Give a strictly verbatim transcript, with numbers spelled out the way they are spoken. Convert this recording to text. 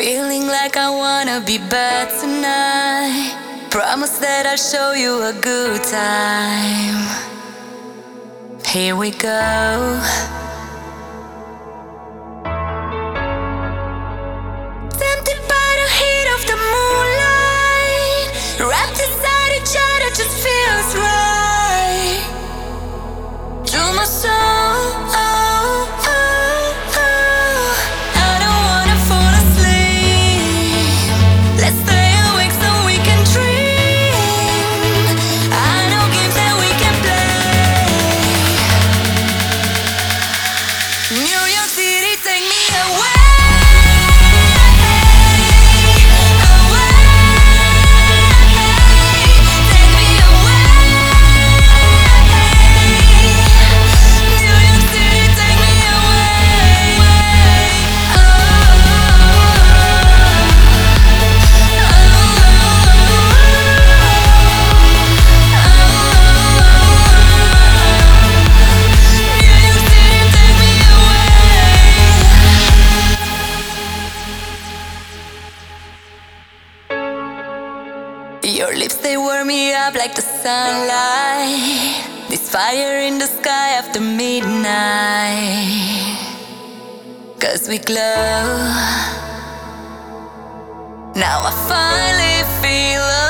Feeling like I wanna be bad tonight. Promise that I'll show you a good time. Here we go. Tempted by the heat of the moonlight, wrapped inside each other just feels right. To my soul, oh, oh, oh. I don't wanna fall asleep. Let's stay awake so we can dream. I know games that we can play. New York City, take me away. Your lips, they warm me up like the sunlight. This fire in the sky after midnight. 'Cause we glow. Now I finally feel